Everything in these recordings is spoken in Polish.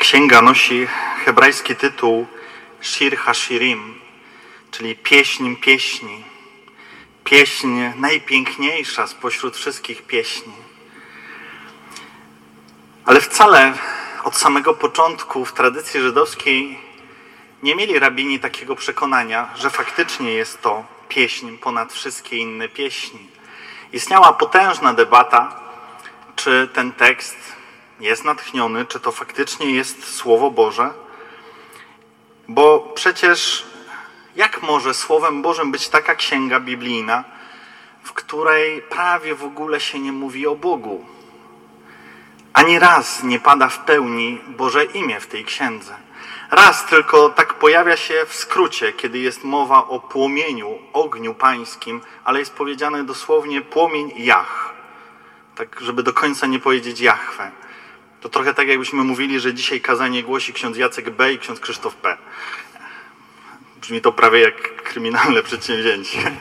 księga nosi hebrajski tytuł Shir HaShirim, czyli pieśń pieśni. Pieśń najpiękniejsza spośród wszystkich pieśni. Ale wcale od samego początku w tradycji żydowskiej nie mieli rabini takiego przekonania, że faktycznie jest to pieśń ponad wszystkie inne pieśni. Istniała potężna debata, czy ten tekst jest natchniony, czy to faktycznie jest Słowo Boże. Bo przecież jak może Słowem Bożym być taka księga biblijna, w której prawie w ogóle się nie mówi o Bogu? Ani raz nie pada w pełni Boże imię w tej księdze. Raz tylko tak pojawia się w skrócie, kiedy jest mowa o płomieniu, ogniu pańskim, ale jest powiedziane dosłownie płomień Jah. Tak, żeby do końca nie powiedzieć Jahwe. To trochę tak, jakbyśmy mówili, że dzisiaj kazanie głosi ksiądz Jacek B. i ksiądz Krzysztof P. Brzmi to prawie jak kryminalne przedsięwzięcie.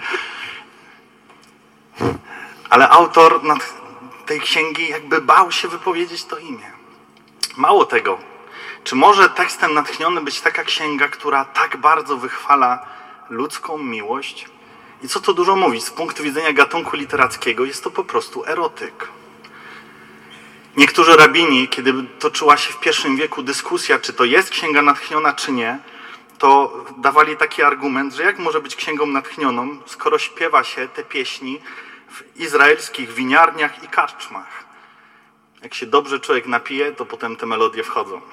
Ale autor tej księgi jakby bał się wypowiedzieć to imię. Mało tego, czy może tekstem natchniony być taka księga, która tak bardzo wychwala ludzką miłość? I co tu dużo mówić, z punktu widzenia gatunku literackiego jest to po prostu erotyk. Niektórzy rabini, kiedy toczyła się w I wieku dyskusja, czy to jest księga natchniona, czy nie, to dawali taki argument, że jak może być księgą natchnioną, skoro śpiewa się te pieśni w izraelskich winiarniach i karczmach. Jak się dobrze człowiek napije, to potem te melodie wchodzą.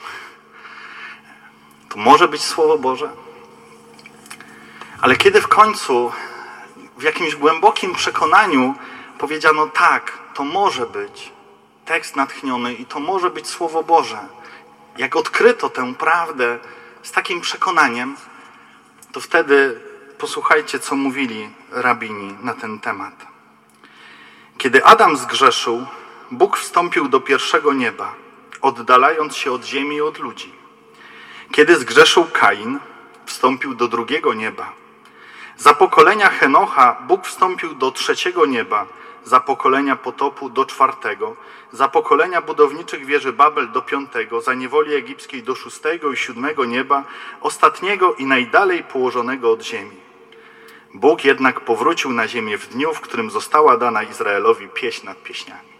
To może być Słowo Boże? Ale kiedy w końcu w jakimś głębokim przekonaniu powiedziano tak, to może być tekst natchniony i to może być Słowo Boże. Jak odkryto tę prawdę z takim przekonaniem, to wtedy posłuchajcie, co mówili rabini na ten temat. Kiedy Adam zgrzeszył, Bóg wstąpił do pierwszego nieba, oddalając się od ziemi i od ludzi. Kiedy zgrzeszył Kain, wstąpił do drugiego nieba. Za pokolenia Henocha Bóg wstąpił do trzeciego nieba, za pokolenia potopu do czwartego, za pokolenia budowniczych wieży Babel do piątego, za niewoli egipskiej do szóstego i siódmego nieba, ostatniego i najdalej położonego od ziemi. Bóg jednak powrócił na ziemię w dniu, w którym została dana Izraelowi pieśń nad pieśniami.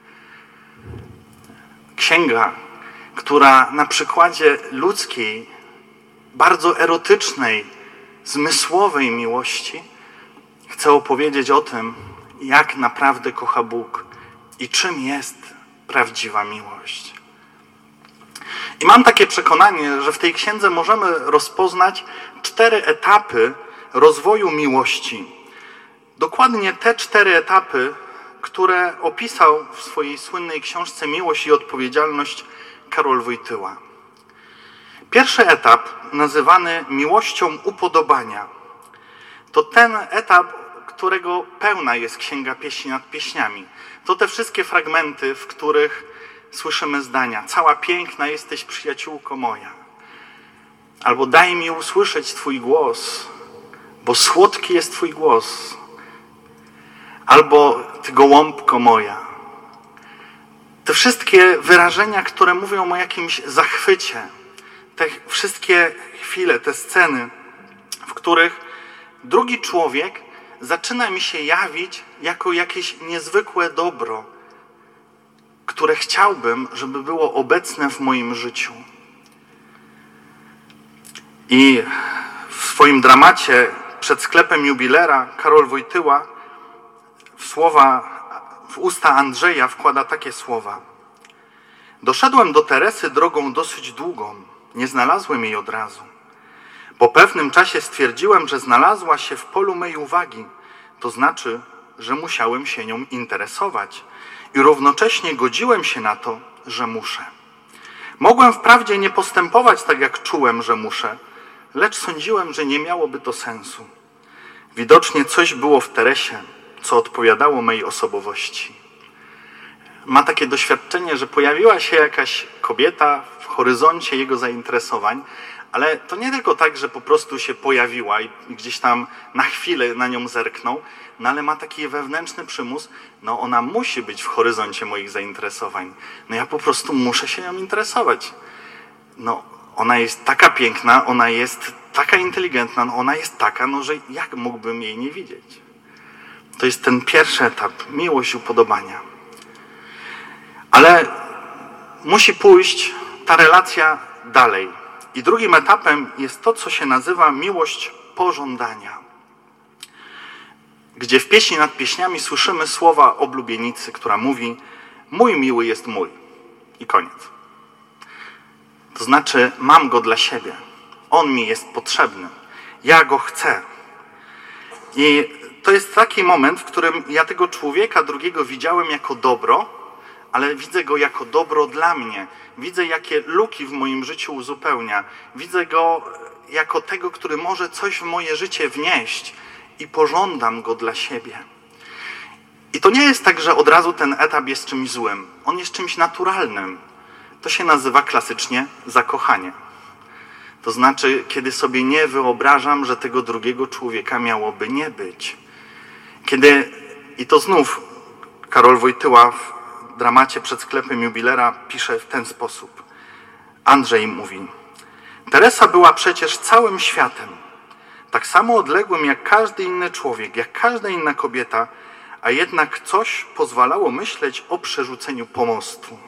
Księga, która na przykładzie ludzkiej, bardzo erotycznej, zmysłowej miłości chce opowiedzieć o tym, jak naprawdę kocha Bóg i czym jest prawdziwa miłość. I mam takie przekonanie, że w tej księdze możemy rozpoznać 4 etapy rozwoju miłości. Dokładnie te 4 etapy, które opisał w swojej słynnej książce Miłość i odpowiedzialność Karol Wojtyła. Pierwszy etap, nazywany miłością upodobania, to ten etap, którego pełna jest Księga Pieśni nad Pieśniami. To te wszystkie fragmenty, w których słyszymy zdania: cała piękna jesteś, przyjaciółko moja. Albo daj mi usłyszeć Twój głos, bo słodki jest Twój głos. Albo Ty gołąbko moja. Te wszystkie wyrażenia, które mówią o jakimś zachwycie, te wszystkie chwile, te sceny, w których drugi człowiek zaczyna mi się jawić jako jakieś niezwykłe dobro, które chciałbym, żeby było obecne w moim życiu. I w swoim dramacie Przed sklepem jubilera Karol Wojtyła w usta Andrzeja wkłada takie słowa. Doszedłem do Teresy drogą dosyć długą. Nie znalazłem jej od razu. Po pewnym czasie stwierdziłem, że znalazła się w polu mej uwagi. To znaczy, że musiałem się nią interesować i równocześnie godziłem się na to, że muszę. Mogłem wprawdzie nie postępować tak, jak czułem, że muszę, lecz sądziłem, że nie miałoby to sensu. Widocznie coś było w Teresie, co odpowiadało mej osobowości. Ma takie doświadczenie, że pojawiła się jakaś kobieta w horyzoncie jego zainteresowań, ale to nie tylko tak, że po prostu się pojawiła i gdzieś tam na chwilę na nią zerknął, no ale ma taki wewnętrzny przymus, no ona musi być w horyzoncie moich zainteresowań. No ja po prostu muszę się nią interesować. ona jest taka piękna, ona jest taka inteligentna, ona jest taka, że jak mógłbym jej nie widzieć? To jest ten pierwszy etap, miłość, upodobania. Ale musi pójść ta relacja dalej. I drugim etapem jest to, co się nazywa miłość pożądania. Gdzie w pieśni nad pieśniami słyszymy słowa oblubienicy, która mówi: mój miły jest mój. I koniec. To znaczy, mam go dla siebie. On mi jest potrzebny. Ja go chcę. I to jest taki moment, w którym ja tego człowieka drugiego widziałem jako dobro, ale widzę go jako dobro dla mnie. Widzę, jakie luki w moim życiu uzupełnia. Widzę go jako tego, który może coś w moje życie wnieść i pożądam go dla siebie. I to nie jest tak, że od razu ten etap jest czymś złym. On jest czymś naturalnym. To się nazywa klasycznie zakochanie. To znaczy, kiedy sobie nie wyobrażam, że tego drugiego człowieka miałoby nie być. I to znów Karol Wojtyła w dramacie Przed sklepem jubilera pisze w ten sposób. Andrzej mówi: Teresa była przecież całym światem, tak samo odległym jak każdy inny człowiek, jak każda inna kobieta, a jednak coś pozwalało myśleć o przerzuceniu pomostu.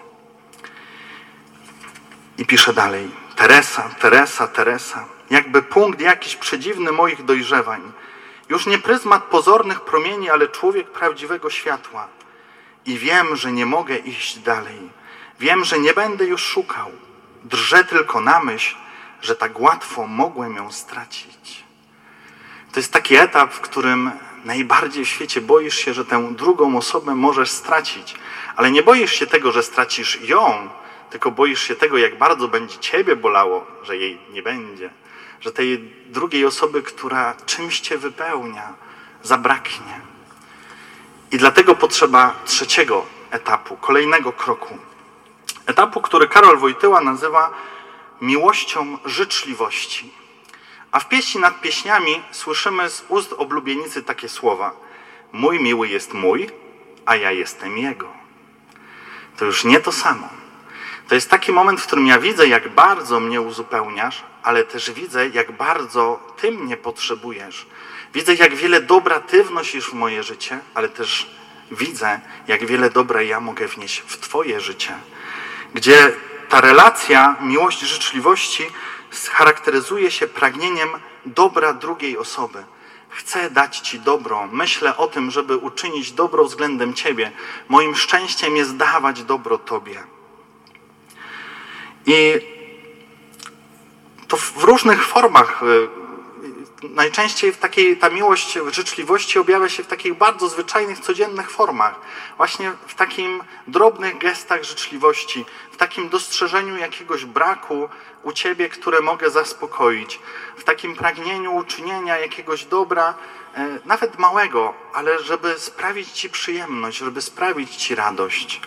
I pisze dalej: Teresa, Teresa, Teresa, jakby punkt jakiś przedziwny moich dojrzewań, już nie pryzmat pozornych promieni, ale człowiek prawdziwego światła. I wiem, że nie mogę iść dalej. Wiem, że nie będę już szukał. Drżę tylko na myśl, że tak łatwo mogłem ją stracić. To jest taki etap, w którym najbardziej w świecie boisz się, że tę drugą osobę możesz stracić. Ale nie boisz się tego, że stracisz ją, tylko boisz się tego, jak bardzo będzie ciebie bolało, że jej nie będzie. Że tej drugiej osoby, która czymś cię wypełnia, zabraknie. I dlatego potrzeba trzeciego etapu, kolejnego kroku. Etapu, który Karol Wojtyła nazywa miłością życzliwości. A w pieśni nad pieśniami słyszymy z ust oblubienicy takie słowa: mój miły jest mój, a ja jestem jego. To już nie to samo. To jest taki moment, w którym ja widzę, jak bardzo mnie uzupełniasz, ale też widzę, jak bardzo ty mnie potrzebujesz. Widzę, jak wiele dobra ty wnosisz w moje życie, ale też widzę, jak wiele dobra ja mogę wnieść w twoje życie. Gdzie ta relacja, miłość, życzliwości charakteryzuje się pragnieniem dobra drugiej osoby. Chcę dać ci dobro. Myślę o tym, żeby uczynić dobro względem ciebie. Moim szczęściem jest dawać dobro tobie. I to w różnych formach. Najczęściej ta miłość życzliwości objawia się w takich bardzo zwyczajnych, codziennych formach. Właśnie w takim drobnych gestach życzliwości, w takim dostrzeżeniu jakiegoś braku u ciebie, które mogę zaspokoić, w takim pragnieniu uczynienia jakiegoś dobra, nawet małego, ale żeby sprawić ci przyjemność, żeby sprawić ci radość.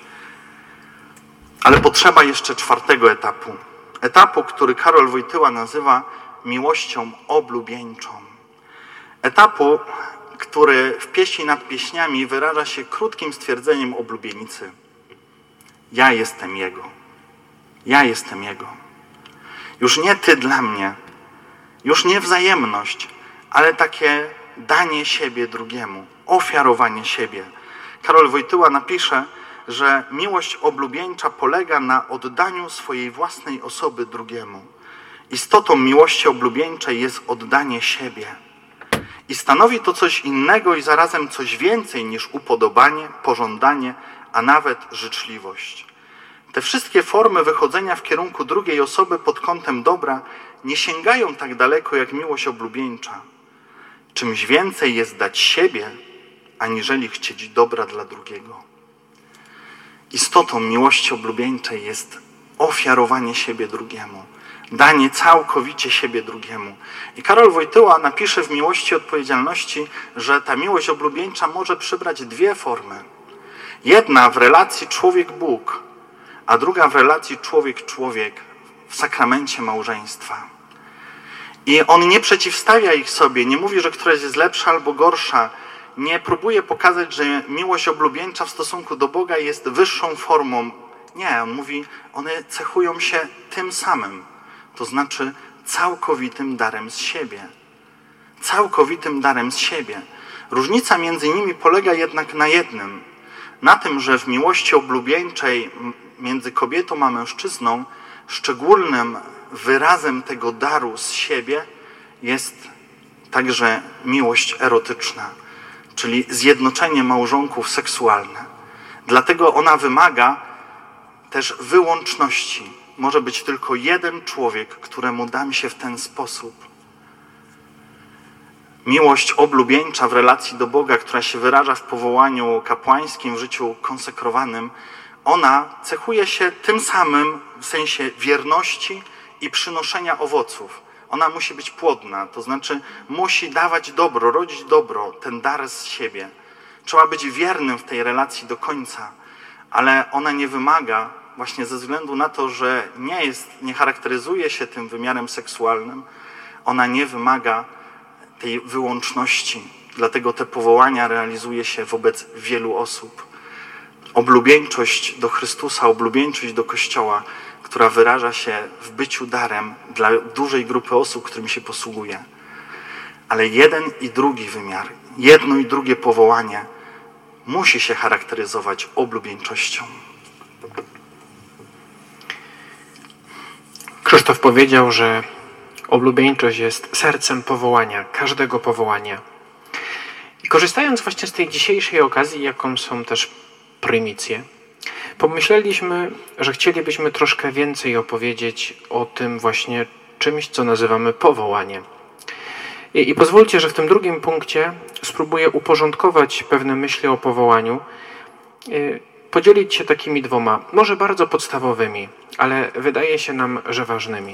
Ale potrzeba jeszcze czwartego etapu. Etapu, który Karol Wojtyła nazywa miłością oblubieńczą. Etapu, który w pieśni nad pieśniami wyraża się krótkim stwierdzeniem oblubienicy: ja jestem Jego. Ja jestem Jego. Już nie ty dla mnie, już nie wzajemność, ale takie danie siebie drugiemu, ofiarowanie siebie. Karol Wojtyła napisze, że miłość oblubieńcza polega na oddaniu swojej własnej osoby drugiemu. Istotą miłości oblubieńczej jest oddanie siebie. I stanowi to coś innego i zarazem coś więcej niż upodobanie, pożądanie, a nawet życzliwość. Te wszystkie formy wychodzenia w kierunku drugiej osoby pod kątem dobra nie sięgają tak daleko jak miłość oblubieńcza. Czymś więcej jest dać siebie, aniżeli chcieć dobra dla drugiego. Istotą miłości oblubieńczej jest ofiarowanie siebie drugiemu. Danie całkowicie siebie drugiemu. I Karol Wojtyła napisze w Miłości i odpowiedzialności, że ta miłość oblubieńcza może przybrać dwie formy. Jedna w relacji człowiek-Bóg, a druga w relacji człowiek-człowiek w sakramencie małżeństwa. I on nie przeciwstawia ich sobie, nie mówi, że któraś jest lepsza albo gorsza. Nie próbuje pokazać, że miłość oblubieńcza w stosunku do Boga jest wyższą formą. Nie, on mówi, one cechują się tym samym. to znaczy całkowitym darem z siebie. Całkowitym darem z siebie. Różnica między nimi polega jednak na jednym. Na tym, że w miłości oblubieńczej między kobietą a mężczyzną szczególnym wyrazem tego daru z siebie jest także miłość erotyczna, czyli zjednoczenie małżonków seksualne. Dlatego ona wymaga też wyłączności. Może być tylko jeden człowiek, któremu dam się w ten sposób. Miłość oblubieńcza w relacji do Boga, która się wyraża w powołaniu kapłańskim, w życiu konsekrowanym, ona cechuje się tym samym w sensie wierności i przynoszenia owoców. Ona musi być płodna, to znaczy musi dawać dobro, rodzić dobro, ten dar z siebie. Trzeba być wiernym w tej relacji do końca, ale ona nie wymaga, właśnie ze względu na to, że nie charakteryzuje się tym wymiarem seksualnym, ona nie wymaga tej wyłączności. Dlatego te powołania realizuje się wobec wielu osób. Oblubieńczość do Chrystusa, oblubieńczość do Kościoła, która wyraża się w byciu darem dla dużej grupy osób, którymi się posługuje. Ale jeden i drugi wymiar, jedno i drugie powołanie musi się charakteryzować oblubieńczością. Krzysztof powiedział, że oblubieńczość jest sercem powołania, każdego powołania. I korzystając właśnie z tej dzisiejszej okazji, jaką są też prymicje, pomyśleliśmy, że chcielibyśmy troszkę więcej opowiedzieć o tym właśnie czymś, co nazywamy powołaniem. I pozwólcie, że w tym drugim punkcie spróbuję uporządkować pewne myśli o powołaniu, podzielić się takimi dwoma, może bardzo podstawowymi, ale wydaje się nam, że ważnymi.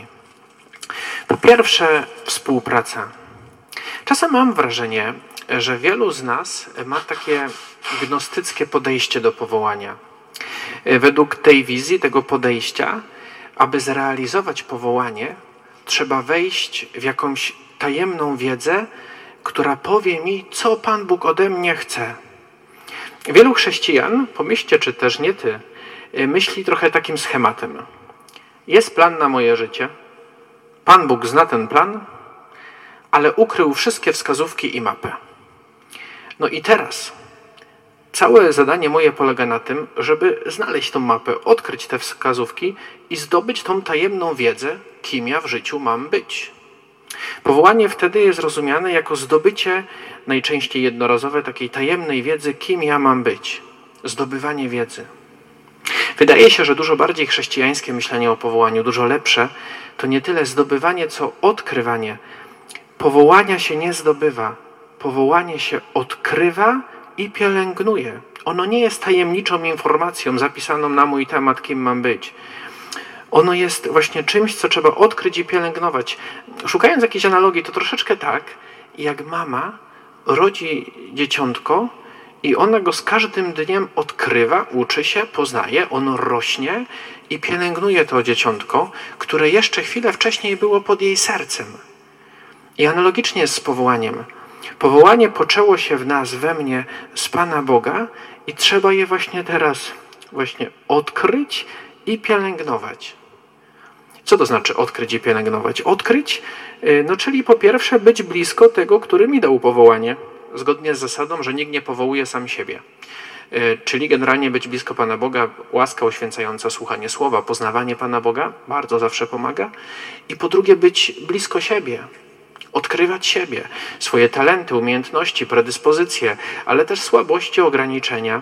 Po pierwsze, współpraca. Czasem mam wrażenie, że wielu z nas ma takie gnostyckie podejście do powołania. Według tej wizji, tego podejścia, aby zrealizować powołanie, trzeba wejść w jakąś tajemną wiedzę, która powie mi, co Pan Bóg ode mnie chce. Wielu chrześcijan, pomyślcie, czy też nie ty, myśli trochę takim schematem. Jest plan na moje życie, Pan Bóg zna ten plan, ale ukrył wszystkie wskazówki i mapę. No i teraz całe zadanie moje polega na tym, żeby znaleźć tą mapę, odkryć te wskazówki i zdobyć tą tajemną wiedzę, kim ja w życiu mam być. Powołanie wtedy jest rozumiane jako zdobycie, najczęściej jednorazowe, takiej tajemnej wiedzy, kim ja mam być. Zdobywanie wiedzy. Wydaje się, że dużo bardziej chrześcijańskie myślenie o powołaniu, dużo lepsze, to nie tyle zdobywanie, co odkrywanie. Powołania się nie zdobywa. Powołanie się odkrywa i pielęgnuje. Ono nie jest tajemniczą informacją zapisaną na mój temat, kim mam być. Ono jest właśnie czymś, co trzeba odkryć i pielęgnować. Szukając jakiejś analogii, to troszeczkę tak, jak mama rodzi dzieciątko i ona go z każdym dniem odkrywa, uczy się, poznaje, ono rośnie i pielęgnuje to dzieciątko, które jeszcze chwilę wcześniej było pod jej sercem. I analogicznie jest z powołaniem. Powołanie poczęło się w nas, we mnie, z Pana Boga i trzeba je właśnie teraz odkryć i pielęgnować. Co to znaczy odkryć i pielęgnować? Odkryć, czyli po pierwsze być blisko tego, który mi dał powołanie, zgodnie z zasadą, że nikt nie powołuje sam siebie. Czyli generalnie być blisko Pana Boga, łaska uświęcająca, słuchanie słowa, poznawanie Pana Boga bardzo zawsze pomaga. I po drugie być blisko siebie, odkrywać siebie, swoje talenty, umiejętności, predyspozycje, ale też słabości, ograniczenia.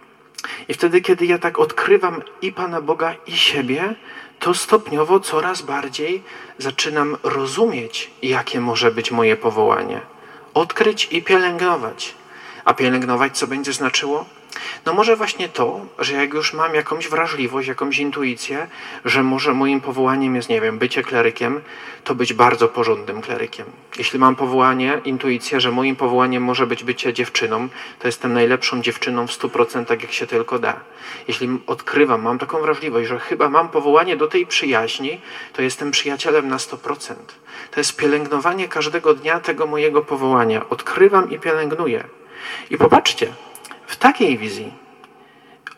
I wtedy, kiedy ja tak odkrywam i Pana Boga, i siebie, to stopniowo coraz bardziej zaczynam rozumieć, jakie może być moje powołanie. Odkryć i pielęgnować. A pielęgnować co będzie znaczyło? No może właśnie to, że jak już mam jakąś wrażliwość, jakąś intuicję, że może moim powołaniem jest, bycie klerykiem, to być bardzo porządnym klerykiem. Jeśli mam powołanie, intuicję, że moim powołaniem może być bycie dziewczyną, to jestem najlepszą dziewczyną w 100%, jak się tylko da. Jeśli odkrywam, mam taką wrażliwość, że chyba mam powołanie do tej przyjaźni, to jestem przyjacielem na 100%. To jest pielęgnowanie każdego dnia tego mojego powołania. Odkrywam i pielęgnuję. I popatrzcie, w takiej wizji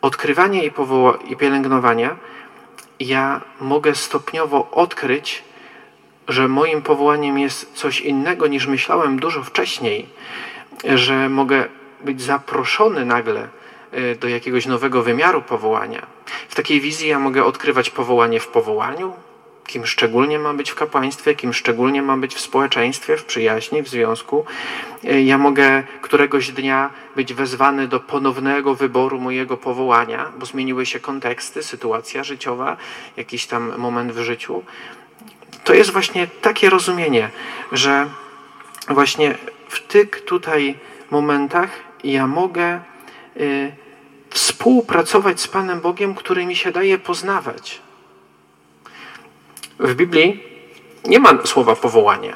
odkrywania i pielęgnowania ja mogę stopniowo odkryć że moim powołaniem jest coś innego niż myślałem dużo wcześniej, że mogę być zaproszony nagle do jakiegoś nowego wymiaru powołania. W takiej wizji ja mogę odkrywać powołanie w powołaniu, kim szczególnie mam być w kapłaństwie, kim szczególnie mam być w społeczeństwie, w przyjaźni, w związku. Ja mogę któregoś dnia być wezwany do ponownego wyboru mojego powołania, bo zmieniły się konteksty, sytuacja życiowa, jakiś tam moment w życiu. To jest właśnie takie rozumienie, że właśnie w tych tutaj momentach ja mogę współpracować z Panem Bogiem, który mi się daje poznawać. W Biblii nie ma słowa powołanie,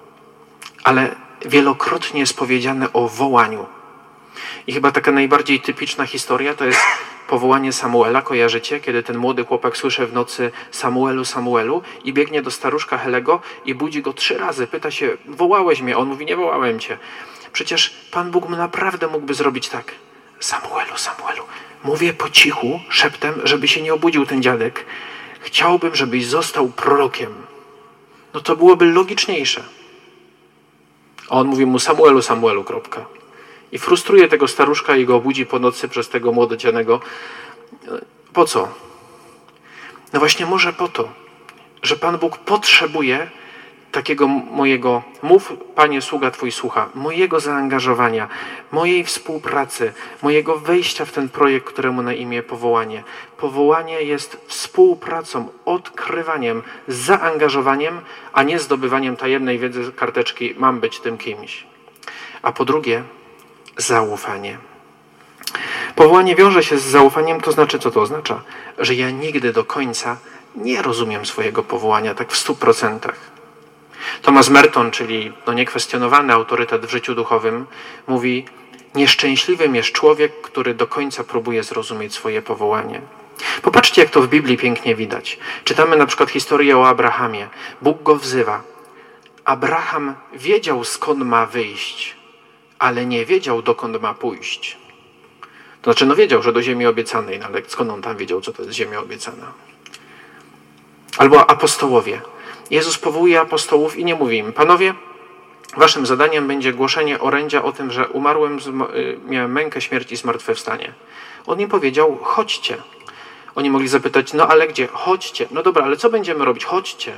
ale wielokrotnie jest powiedziane o wołaniu. I chyba taka najbardziej typiczna historia to jest powołanie Samuela. Kojarzycie? Kiedy ten młody chłopak słyszy w nocy Samuelu, Samuelu i biegnie do staruszka Helego i budzi go 3 razy. Pyta się, wołałeś mnie? On mówi, nie wołałem cię. Przecież Pan Bóg naprawdę mógłby zrobić tak. Samuelu, Samuelu. Mówię po cichu, szeptem, żeby się nie obudził ten dziadek. Chciałbym, żebyś został prorokiem. No to byłoby logiczniejsze. A on mówi mu Samuelu, Samuelu, kropka. I frustruje tego staruszka i go obudzi po nocy przez tego młodocianego. Po co? No właśnie może po to, że Pan Bóg potrzebuje takiego mojego, mów Panie, sługa Twój słucha, mojego zaangażowania, mojej współpracy, mojego wejścia w ten projekt, któremu na imię powołanie. Powołanie jest współpracą, odkrywaniem, zaangażowaniem, a nie zdobywaniem tajemnej wiedzy karteczki, mam być tym kimś. A po drugie, zaufanie. Powołanie wiąże się z zaufaniem, to znaczy, co to oznacza? Że ja nigdy do końca nie rozumiem swojego powołania tak w 100%. Thomas Merton, czyli niekwestionowany autorytet w życiu duchowym, mówi, nieszczęśliwym jest człowiek, który do końca próbuje zrozumieć swoje powołanie. Popatrzcie, jak to w Biblii pięknie widać. Czytamy na przykład historię o Abrahamie. Bóg go wzywa. Abraham wiedział, skąd ma wyjść, ale nie wiedział, dokąd ma pójść. To znaczy, wiedział, że do ziemi obiecanej, ale skąd on tam wiedział, co to jest ziemia obiecana? Albo apostołowie. Jezus powołuje apostołów i nie mówi im, panowie, waszym zadaniem będzie głoszenie orędzia o tym, że umarłem, miałem mękę śmierci i zmartwychwstanie. On im powiedział, chodźcie. Oni mogli zapytać, no ale gdzie? Chodźcie. No dobra, ale co będziemy robić? Chodźcie.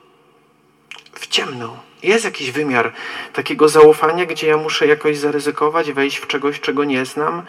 W ciemno. Jest jakiś wymiar takiego zaufania, gdzie ja muszę jakoś zaryzykować, wejść w czegoś, czego nie znam.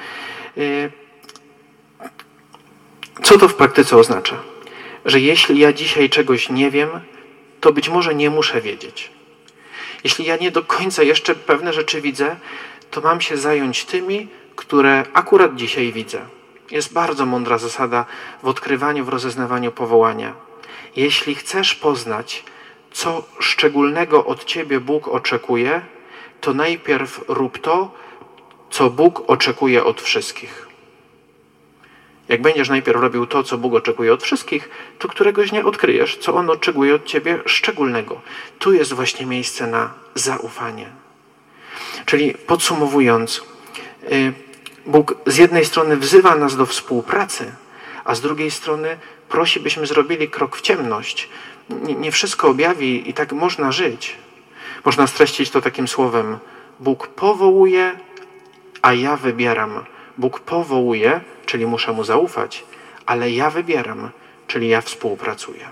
Co to w praktyce oznacza? Że jeśli ja dzisiaj czegoś nie wiem, to być może nie muszę wiedzieć. Jeśli ja nie do końca jeszcze pewne rzeczy widzę, to mam się zająć tymi, które akurat dzisiaj widzę. Jest bardzo mądra zasada w odkrywaniu, w rozeznawaniu powołania. Jeśli chcesz poznać, co szczególnego od ciebie Bóg oczekuje, to najpierw rób to, co Bóg oczekuje od wszystkich. Jak będziesz najpierw robił to, co Bóg oczekuje od wszystkich, to któregoś dnia odkryjesz, co On oczekuje od ciebie szczególnego. Tu jest właśnie miejsce na zaufanie. Czyli podsumowując, Bóg z jednej strony wzywa nas do współpracy, a z drugiej strony prosi, byśmy zrobili krok w ciemność. Nie wszystko objawi i tak można żyć. Można streścić to takim słowem: Bóg powołuje, a ja wybieram. Bóg powołuje, czyli muszę Mu zaufać, ale ja wybieram, czyli ja współpracuję.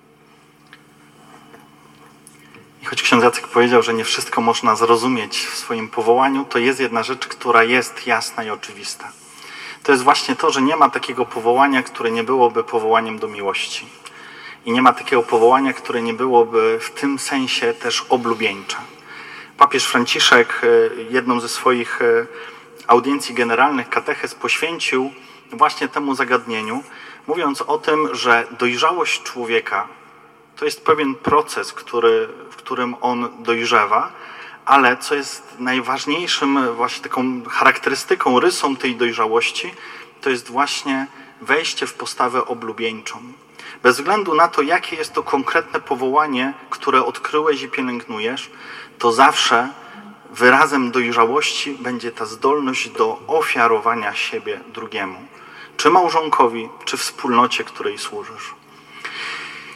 I choć ksiądz Jacek powiedział, że nie wszystko można zrozumieć w swoim powołaniu, to jest jedna rzecz, która jest jasna i oczywista. To jest właśnie to, że nie ma takiego powołania, które nie byłoby powołaniem do miłości. I nie ma takiego powołania, które nie byłoby w tym sensie też oblubieńcze. Papież Franciszek jedną ze swoich audiencji generalnych, katechez, poświęcił właśnie temu zagadnieniu, mówiąc o tym, że dojrzałość człowieka to jest pewien proces, w którym on dojrzewa, ale co jest najważniejszym właśnie taką charakterystyką, rysą tej dojrzałości, to jest właśnie wejście w postawę oblubieńczą. Bez względu na to, jakie jest to konkretne powołanie, które odkryłeś i pielęgnujesz, to zawsze wyrazem dojrzałości będzie ta zdolność do ofiarowania siebie drugiemu. Czy małżonkowi, czy wspólnocie, której służysz.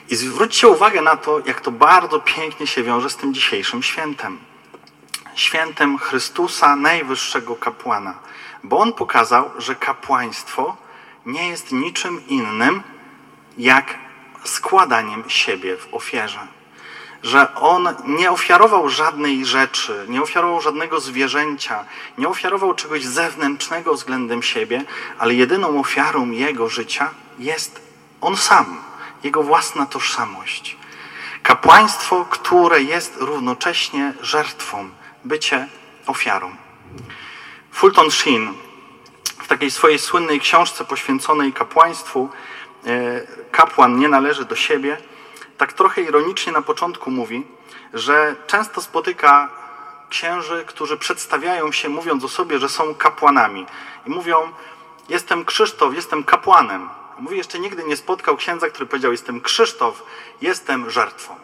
I zwróćcie uwagę na to, jak to bardzo pięknie się wiąże z tym dzisiejszym świętem. Świętem Chrystusa, najwyższego kapłana. Bo On pokazał, że kapłaństwo nie jest niczym innym, jak składaniem siebie w ofierze. Że On nie ofiarował żadnej rzeczy, nie ofiarował żadnego zwierzęcia, nie ofiarował czegoś zewnętrznego względem siebie, ale jedyną ofiarą Jego życia jest On sam, Jego własna tożsamość. Kapłaństwo, które jest równocześnie żertwą, bycie ofiarą. Fulton Sheen w takiej swojej słynnej książce poświęconej kapłaństwu Kapłan nie należy do siebie, tak trochę ironicznie na początku mówi, że często spotyka księży, którzy przedstawiają się, mówiąc o sobie, że są kapłanami. I mówią, jestem Krzysztof, jestem kapłanem. Mówi, jeszcze nigdy nie spotkał księdza, który powiedział, jestem Krzysztof, jestem żertwą.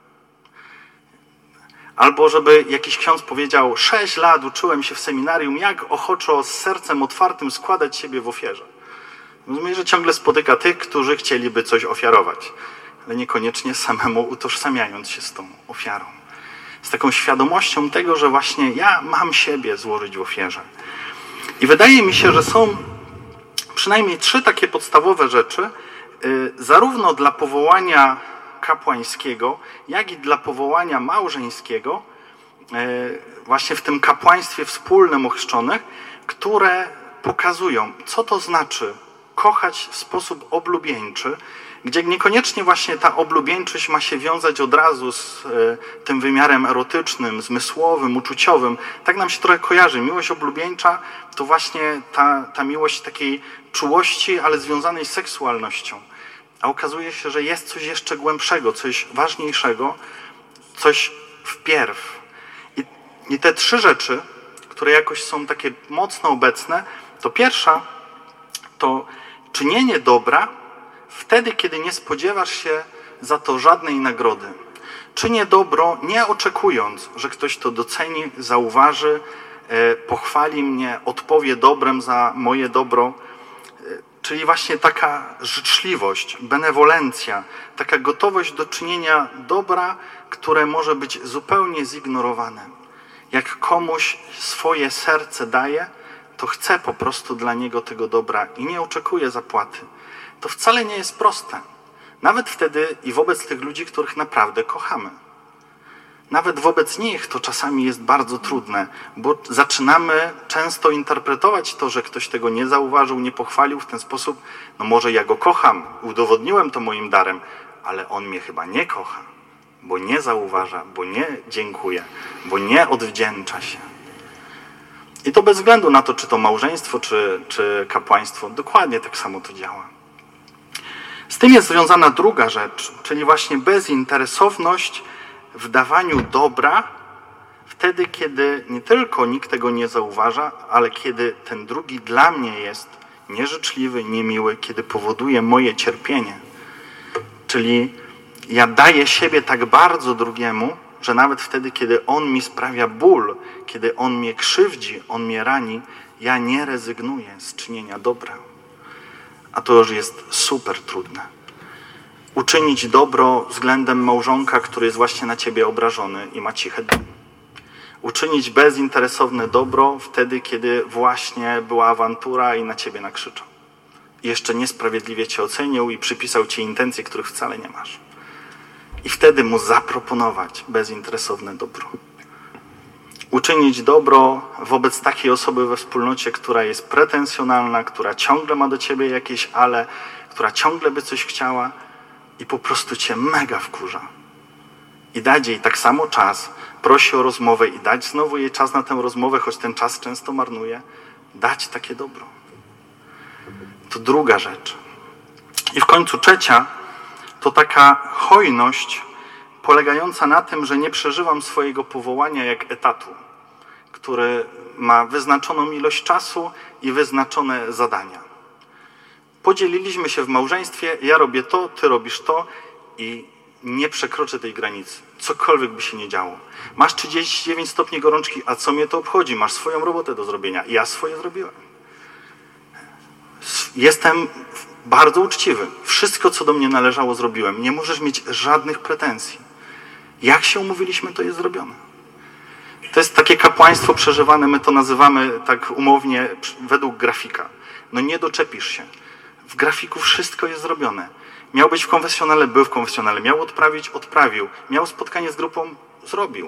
Albo żeby jakiś ksiądz powiedział, 6 lat uczyłem się w seminarium, jak ochoczo z sercem otwartym składać siebie w ofierze. Rozumiem, że ciągle spotyka tych, którzy chcieliby coś ofiarować, ale niekoniecznie samemu utożsamiając się z tą ofiarą. Z taką świadomością tego, że właśnie ja mam siebie złożyć w ofierze. I wydaje mi się, że są przynajmniej 3 takie podstawowe rzeczy, zarówno dla powołania kapłańskiego, jak i dla powołania małżeńskiego, właśnie w tym kapłaństwie wspólnym ochrzczonych, które pokazują, co to znaczy kochać w sposób oblubieńczy, gdzie niekoniecznie właśnie ta oblubieńczość ma się wiązać od razu z tym wymiarem erotycznym, zmysłowym, uczuciowym. Tak nam się trochę kojarzy. Miłość oblubieńcza to właśnie ta miłość takiej czułości, ale związanej z seksualnością. A okazuje się, że jest coś jeszcze głębszego, coś ważniejszego, coś wpierw. I te 3 rzeczy, które jakoś są takie mocno obecne, to pierwsza to czynienie dobra wtedy, kiedy nie spodziewasz się za to żadnej nagrody. Czynię dobro nie oczekując, że ktoś to doceni, zauważy, pochwali mnie, odpowie dobrem za moje dobro. Czyli właśnie taka życzliwość, benewolencja, taka gotowość do czynienia dobra, które może być zupełnie zignorowane. Jak komuś swoje serce daje, to chce po prostu dla niego tego dobra i nie oczekuje zapłaty. To wcale nie jest proste. Nawet wtedy i wobec tych ludzi, których naprawdę kochamy. Nawet wobec nich to czasami jest bardzo trudne, bo zaczynamy często interpretować to, że ktoś tego nie zauważył, nie pochwalił w ten sposób, no może ja go kocham, udowodniłem to moim darem, ale on mnie chyba nie kocha, bo nie zauważa, bo nie dziękuje, bo nie odwdzięcza się. I to bez względu na to, czy to małżeństwo, czy kapłaństwo, dokładnie tak samo to działa. Z tym jest związana druga rzecz, czyli właśnie bezinteresowność w dawaniu dobra wtedy, kiedy nie tylko nikt tego nie zauważa, ale kiedy ten drugi dla mnie jest nieżyczliwy, niemiły, kiedy powoduje moje cierpienie. Czyli ja daję siebie tak bardzo drugiemu, że nawet wtedy, kiedy on mi sprawia ból, kiedy on mnie krzywdzi, on mnie rani, ja nie rezygnuję z czynienia dobra. A to już jest super trudne. Uczynić dobro względem małżonka, który jest właśnie na ciebie obrażony i ma ciche dni. Uczynić bezinteresowne dobro wtedy, kiedy właśnie była awantura i na ciebie nakrzyczał. I jeszcze niesprawiedliwie cię ocenił i przypisał ci intencje, których wcale nie masz. I wtedy mu zaproponować bezinteresowne dobro. Uczynić dobro wobec takiej osoby we wspólnocie, która jest pretensjonalna, która ciągle ma do ciebie jakieś ale, która ciągle by coś chciała i po prostu cię mega wkurza. I dać jej tak samo czas, prosi o rozmowę i dać znowu jej czas na tę rozmowę, choć ten czas często marnuje, dać takie dobro. To druga rzecz. I w końcu trzecia, to taka hojność polegająca na tym, że nie przeżywam swojego powołania jak etatu, który ma wyznaczoną ilość czasu i wyznaczone zadania. Podzieliliśmy się w małżeństwie, ja robię to, ty robisz to i nie przekroczę tej granicy. Cokolwiek by się nie działo. Masz 39 stopni gorączki, a co mnie to obchodzi? Masz swoją robotę do zrobienia. Ja swoje zrobiłem. Jestem bardzo uczciwy. Wszystko, co do mnie należało, zrobiłem. Nie możesz mieć żadnych pretensji. Jak się umówiliśmy, to jest zrobione. To jest takie kapłaństwo przeżywane, my to nazywamy tak umownie według grafika. No nie doczepisz się. W grafiku wszystko jest zrobione. Miał być w konfesjonale, był w konfesjonale. Miał odprawić, odprawił. Miał spotkanie z grupą, zrobił.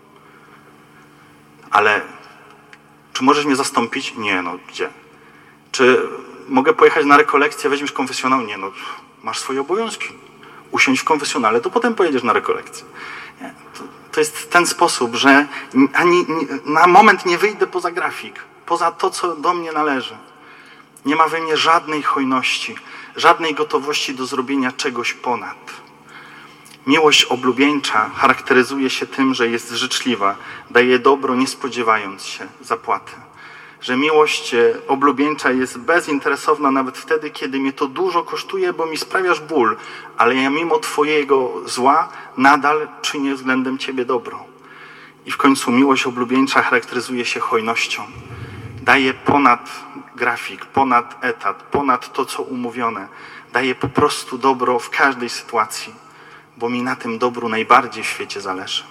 Ale czy możesz mnie zastąpić? Nie, no gdzie? Czy mogę pojechać na rekolekcję, weźmiesz konfesjonał? Nie, no masz swoje obowiązki. Usiądź w konfesjonale, to potem pojedziesz na rekolekcję. Nie, to jest ten sposób, że na moment nie wyjdę poza grafik, poza to, co do mnie należy. Nie ma we mnie żadnej hojności, żadnej gotowości do zrobienia czegoś ponad. Miłość oblubieńcza charakteryzuje się tym, że jest życzliwa, daje dobro, nie spodziewając się zapłaty. Że miłość oblubieńcza jest bezinteresowna nawet wtedy, kiedy mnie to dużo kosztuje, bo mi sprawiasz ból, ale ja mimo Twojego zła nadal czynię względem Ciebie dobro. I w końcu miłość oblubieńcza charakteryzuje się hojnością. Daje ponad grafik, ponad etat, ponad to, co umówione. Daje po prostu dobro w każdej sytuacji, bo mi na tym dobru najbardziej w świecie zależy.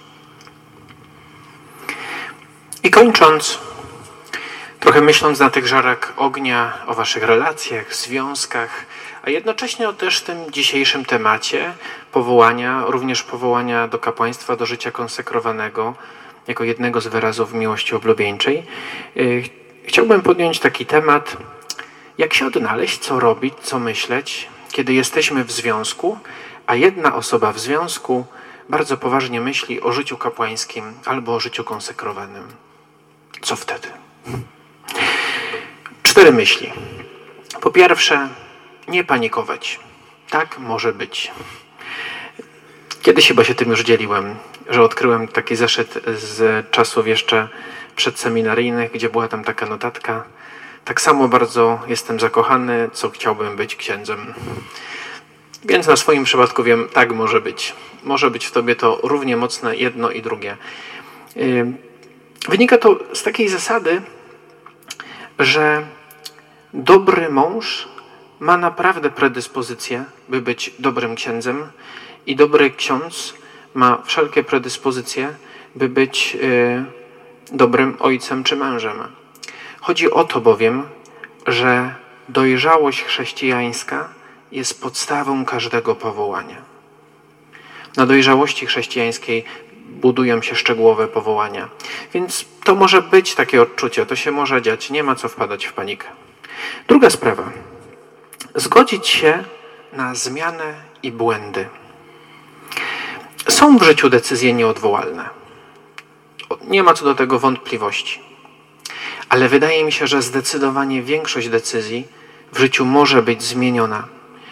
I kończąc, trochę myśląc na tych żarach ognia, o waszych relacjach, związkach, a jednocześnie o też tym dzisiejszym temacie powołania, również powołania do kapłaństwa, do życia konsekrowanego, jako jednego z wyrazów miłości oblubieńczej, chciałbym podjąć taki temat, jak się odnaleźć, co robić, co myśleć, kiedy jesteśmy w związku, a jedna osoba w związku bardzo poważnie myśli o życiu kapłańskim albo o życiu konsekrowanym. Co wtedy? 4 myśli. Po pierwsze, nie panikować. Tak może być. Kiedyś chyba się tym już dzieliłem, że odkryłem taki zeszyt z czasów jeszcze przedseminaryjnych, gdzie była tam taka notatka. Tak samo bardzo jestem zakochany, co chciałbym być księdzem. Więc na swoim przypadku wiem, tak może być. Może być w tobie to równie mocne jedno i drugie. Wynika to z takiej zasady, że dobry mąż ma naprawdę predyspozycję, by być dobrym księdzem i dobry ksiądz ma wszelkie predyspozycje, by być dobrym ojcem czy mężem. Chodzi o to bowiem, że dojrzałość chrześcijańska jest podstawą każdego powołania. Na dojrzałości chrześcijańskiej budują się szczegółowe powołania. Więc to może być takie odczucie, to się może dziać, nie ma co wpadać w panikę. Druga sprawa. Zgodzić się na zmianę i błędy. Są w życiu decyzje nieodwołalne. Nie ma co do tego wątpliwości. Ale wydaje mi się, że zdecydowanie większość decyzji w życiu może być zmieniona.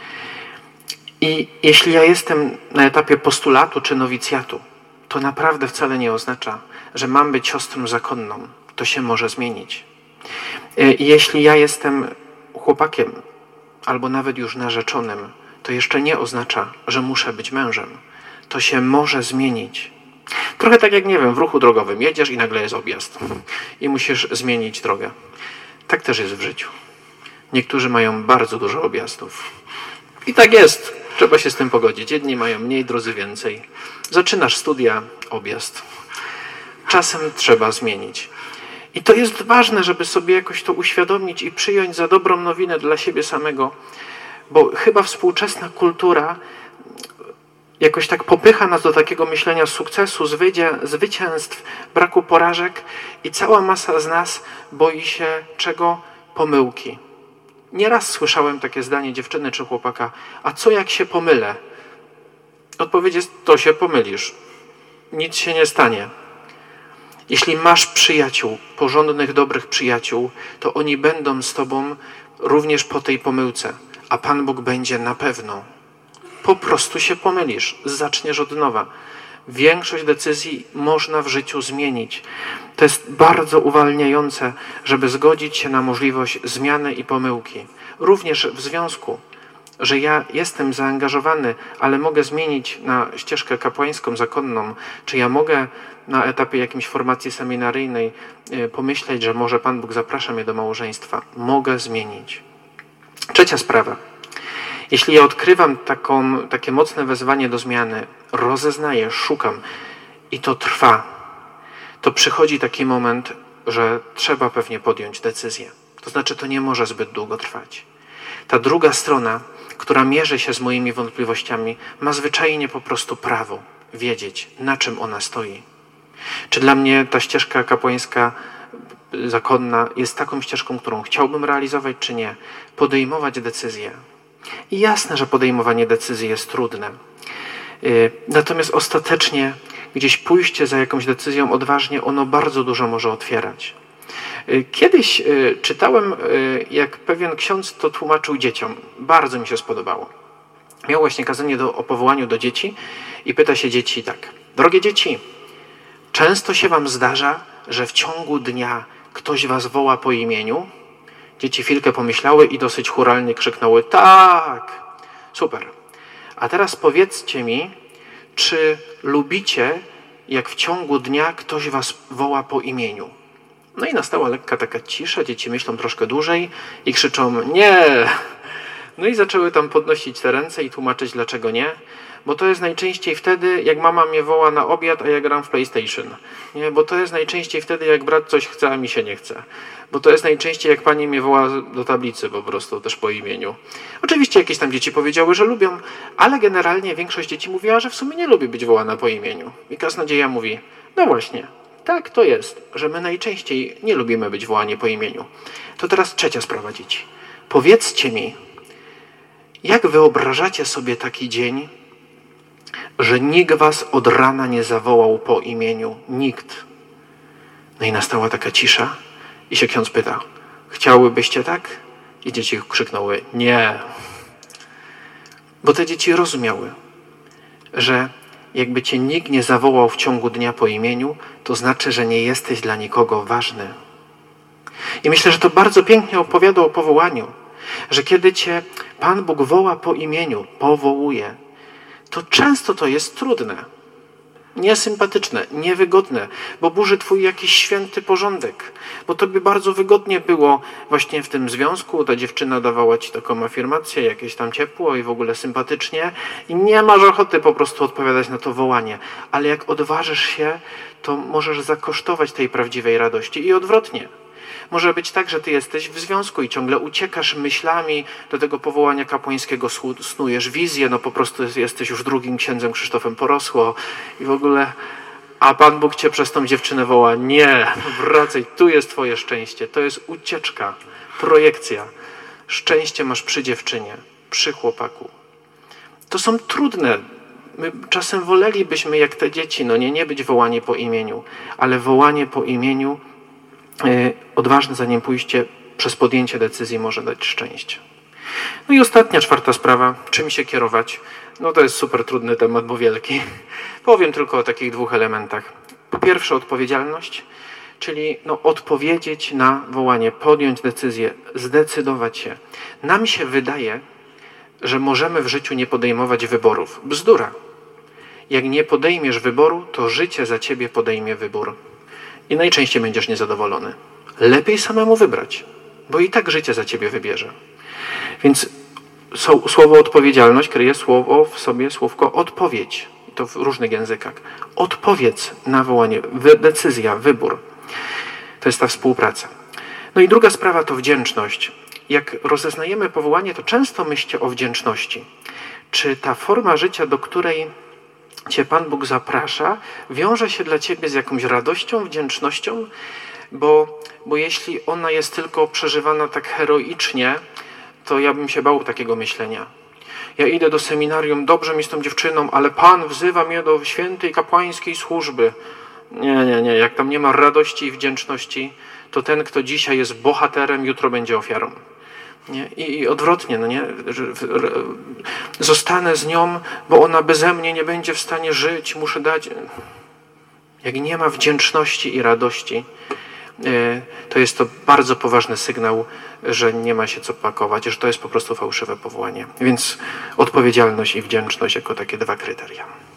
I jeśli ja jestem na etapie postulatu czy nowicjatu, to naprawdę wcale nie oznacza, że mam być siostrą zakonną. To się może zmienić. I jeśli ja jestem chłopakiem albo nawet już narzeczonym, to jeszcze nie oznacza, że muszę być mężem. To się może zmienić. Trochę tak jak, nie wiem, w ruchu drogowym. Jedziesz i nagle jest objazd. I musisz zmienić drogę. Tak też jest w życiu. Niektórzy mają bardzo dużo objazdów. I tak jest. Trzeba się z tym pogodzić. Jedni mają mniej, drudzy więcej. Zaczynasz studia, objazd. Czasem trzeba zmienić. I to jest ważne, żeby sobie jakoś to uświadomić i przyjąć za dobrą nowinę dla siebie samego, bo chyba współczesna kultura jakoś tak popycha nas do takiego myślenia sukcesu, zwycięstw, braku porażek i cała masa z nas boi się czego? Pomyłki. Nieraz słyszałem takie zdanie dziewczyny czy chłopaka, a co jak się pomylę? Odpowiedź jest, to się pomylisz. Nic się nie stanie. Jeśli masz przyjaciół, porządnych, dobrych przyjaciół, to oni będą z tobą również po tej pomyłce, a Pan Bóg będzie na pewno. Po prostu się pomylisz, zaczniesz od nowa. Większość decyzji można w życiu zmienić. To jest bardzo uwalniające, żeby zgodzić się na możliwość zmiany i pomyłki. Również w związku, że ja jestem zaangażowany, ale mogę zmienić na ścieżkę kapłańską, zakonną, czy ja mogę na etapie jakiejś formacji seminaryjnej pomyśleć, że może Pan Bóg zaprasza mnie do małżeństwa. Mogę zmienić. Trzecia sprawa. Jeśli ja odkrywam takie mocne wezwanie do zmiany, rozeznaję, szukam i to trwa, to przychodzi taki moment, że trzeba pewnie podjąć decyzję. To znaczy, to nie może zbyt długo trwać. Ta druga strona, która mierzy się z moimi wątpliwościami, ma zwyczajnie po prostu prawo wiedzieć, na czym ona stoi. Czy dla mnie ta ścieżka kapłańska, zakonna jest taką ścieżką, którą chciałbym realizować, czy nie? Podejmować decyzje. I jasne, że podejmowanie decyzji jest trudne. Natomiast ostatecznie gdzieś pójście za jakąś decyzją odważnie, ono bardzo dużo może otwierać. Kiedyś czytałem, jak pewien ksiądz to tłumaczył dzieciom. Bardzo mi się spodobało. Miał właśnie kazanie o powołaniu do dzieci i pyta się dzieci tak. Drogie dzieci, często się wam zdarza, że w ciągu dnia ktoś was woła po imieniu? Dzieci chwilkę pomyślały i dosyć chóralnie krzyknęły tak, super. A teraz powiedzcie mi, czy lubicie, jak w ciągu dnia ktoś was woła po imieniu? No i nastała lekka taka cisza, dzieci myślą troszkę dłużej i krzyczą nie. No i zaczęły tam podnosić te ręce i tłumaczyć dlaczego nie. Bo to jest najczęściej wtedy, jak mama mnie woła na obiad, a ja gram w PlayStation. Nie? Bo to jest najczęściej wtedy, jak brat coś chce, a mi się nie chce. Bo to jest najczęściej, jak pani mnie woła do tablicy po prostu, też po imieniu. Oczywiście jakieś tam dzieci powiedziały, że lubią, ale generalnie większość dzieci mówiła, że w sumie nie lubi być wołana po imieniu. I Kaznodzieja mówi, no właśnie, tak to jest, że my najczęściej nie lubimy być wołani po imieniu. To teraz trzecia sprawa, dzieci. Powiedzcie mi, jak wyobrażacie sobie taki dzień, że nikt was od rana nie zawołał po imieniu? Nikt. No i nastała taka cisza i się ksiądz pyta, chciałybyście tak? I dzieci krzyknęły, nie. Bo te dzieci rozumiały, że jakby cię nikt nie zawołał w ciągu dnia po imieniu, to znaczy, że nie jesteś dla nikogo ważny. I myślę, że to bardzo pięknie opowiada o powołaniu, że kiedy cię Pan Bóg woła po imieniu, powołuje, to często to jest trudne, niesympatyczne, niewygodne, bo burzy twój jakiś święty porządek, bo tobie bardzo wygodnie było właśnie w tym związku, ta dziewczyna dawała ci taką afirmację, jakieś tam ciepło i w ogóle sympatycznie i nie masz ochoty po prostu odpowiadać na to wołanie, ale jak odważysz się, to możesz zakosztować tej prawdziwej radości i odwrotnie. Może być tak, że ty jesteś w związku i ciągle uciekasz myślami do tego powołania kapłańskiego, snujesz wizję, no po prostu jesteś już drugim księdzem Krzysztofem Porosło i w ogóle, a Pan Bóg cię przez tą dziewczynę woła, nie, wracaj, tu jest twoje szczęście, to jest ucieczka, projekcja. Szczęście masz przy dziewczynie, przy chłopaku. To są trudne. My czasem wolelibyśmy, jak te dzieci, no nie być wołani po imieniu, ale wołanie po imieniu odważne za nim pójście przez podjęcie decyzji może dać szczęście. No i ostatnia, czwarta sprawa. Czym się kierować? No to jest super trudny temat, bo wielki. Powiem tylko o takich dwóch elementach. Po pierwsze odpowiedzialność, czyli odpowiedzieć na wołanie, podjąć decyzję, zdecydować się. Nam się wydaje, że możemy w życiu nie podejmować wyborów. Bzdura. Jak nie podejmiesz wyboru, to życie za ciebie podejmie wybór. I najczęściej będziesz niezadowolony. Lepiej samemu wybrać, bo i tak życie za ciebie wybierze. Więc słowo odpowiedzialność kryje w sobie słówko odpowiedź. I to w różnych językach. Odpowiedz na wołanie, decyzja, wybór. To jest ta współpraca. No i druga sprawa to wdzięczność. Jak rozeznajemy powołanie, to często myślcie o wdzięczności. Czy ta forma życia, do której cię Pan Bóg zaprasza, wiąże się dla ciebie z jakąś radością, wdzięcznością? Bo jeśli ona jest tylko przeżywana tak heroicznie, to ja bym się bał takiego myślenia. Ja idę do seminarium, dobrze mi z tą dziewczyną, ale Pan wzywa mnie do świętej kapłańskiej służby. Nie. Jak tam nie ma radości i wdzięczności, to ten, kto dzisiaj jest bohaterem, jutro będzie ofiarą. Nie? I odwrotnie, zostanę z nią, bo ona beze mnie nie będzie w stanie żyć, muszę dać. Jak nie ma wdzięczności i radości, to jest to bardzo poważny sygnał, że nie ma się co pakować, że to jest po prostu fałszywe powołanie. Więc odpowiedzialność i wdzięczność jako takie dwa kryteria.